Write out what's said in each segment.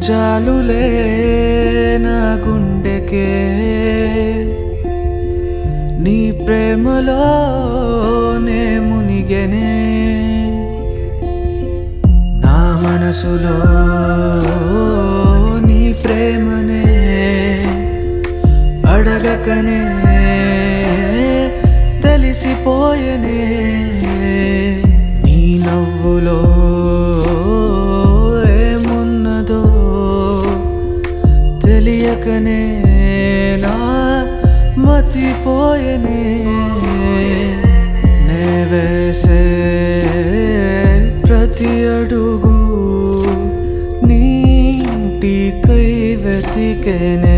చాలులే నా గుండెకే నీ ప్రేమలోనే మునిగెనే నా మనసులో నీ ప్రేమనే అడగకనే తెలిసిపోయెనే నీ నవ్వులో ఏమున్నదో తెలియకనే నా మతిపోయెనే నే వేసే ప్రతి అడుగు నీటికై వెతికెనే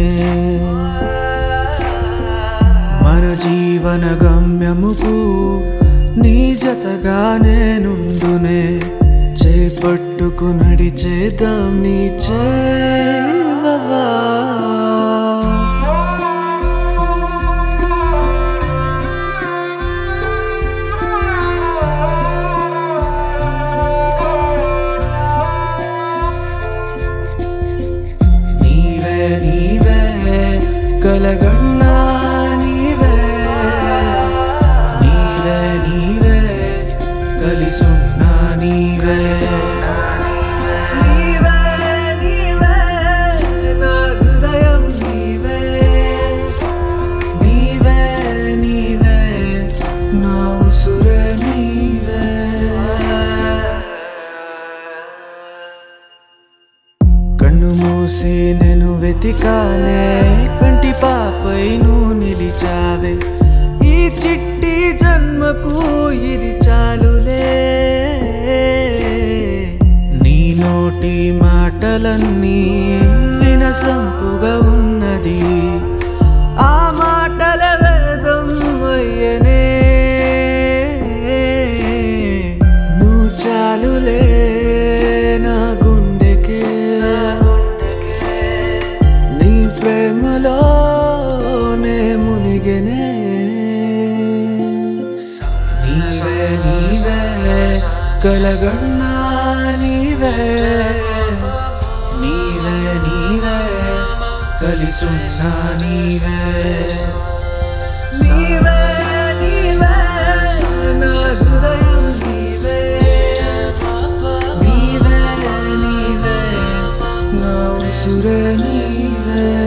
మన జీవన గమ్యముకు నీ జతగా నేనుండునే చేపట్టుకు నడిచేద్దాం నీ చేవవా నీవే నీవే కలగన్నా నీవే నీవే నీవే కలిసున్నా నీవే నీవే నీవే నా హృదయం నీవే నీవే నీవే నా ఉసురే నీవే కన్ను మూసి నేను వెతికానే కంటి పాపై నువ్వు నిలిచావే ఈ చిట్టి జన్మకు ఇది చాలులే నీ నోటి మాటలన్నీ వినసంపుగా ఉన్నది ఆ మాటల వేదం అయ్యనే నువ్వు చాలులే నా గుండెకే నీ ప్రేమలోనే మునిగెనే నీవే నీవే కలగన్నా నీవే నీవే నీవే కలిసున్నా నీవే నీవే నీవే నా హృదయం నీవే నీవే నీవే నా ఉసురే నీవే